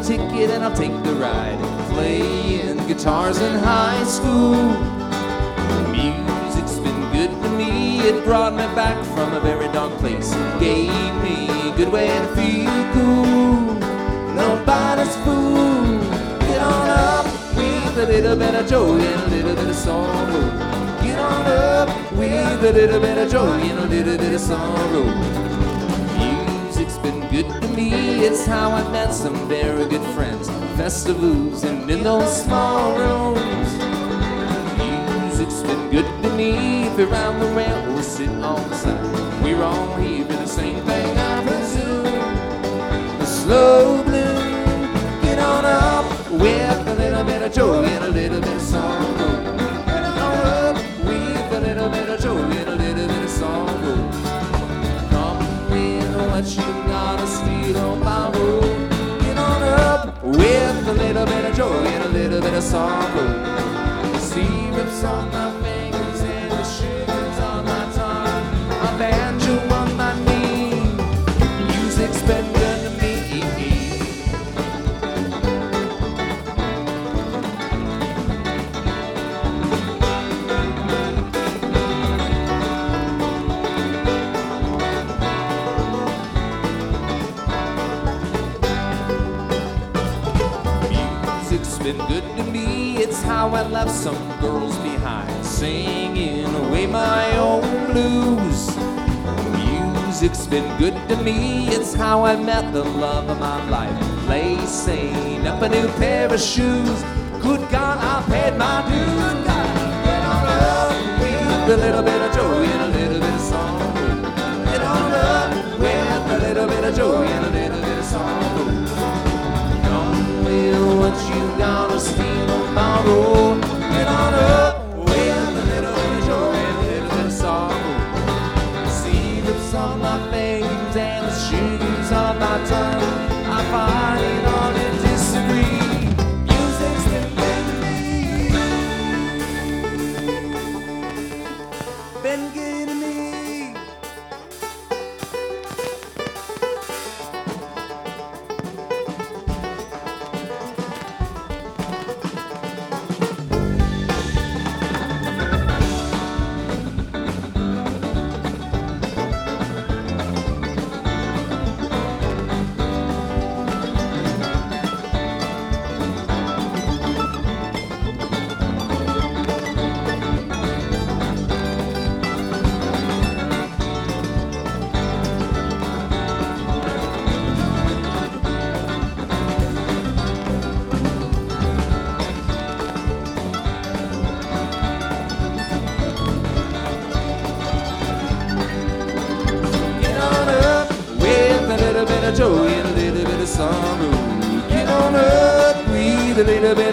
ticket and I'll take the ride. Playing guitars in high school. Music's been good to me. It brought me back from a very dark place. Gave me a good way to feel cool. Nobody's fool. Get on up with a little bit of joy and a little bit of sorrow. Get on up with a little bit of joy and a little bit of sorrow. Music's been good to me. It's how I met some very good friends. Festivals and in those small rooms. Music's been good to me. If you're around the rail or sitting on the side, we're all here for the same thing, I presume. The slow blues. Get on up with a little bit of joy and a little bit of sorrow. Get on up with a little bit of joy and a little bit of sorrow. Come with what you gotta steal or borrow. Get on up with a little bit of joy and a little bit of sorrow. The syrup's on my fingers and the sugar's on my tongue. A banjo on my knee. Music's been good to me. Music's been good to me. It's how I left some girls behind, singing away my own blues. Music's been good to me. It's how I met the love of my life, lacing up a new pair of shoes. Good God, I paid my dues. Get on up with a little bit of joy and a little bit of sorrow. Get on up with a little bit of joy and a little bit of sorrow. Come with what you gotta steal tomorrow. Get on up with a little bit of joy and a little bit of sorrow. Syrup's on my fingers and the sugar's on my tongue. I find it hard to disagree. Music's been good to me. Been good to me. Joy and a little bit of sorrow. Get on up, breathe a little bit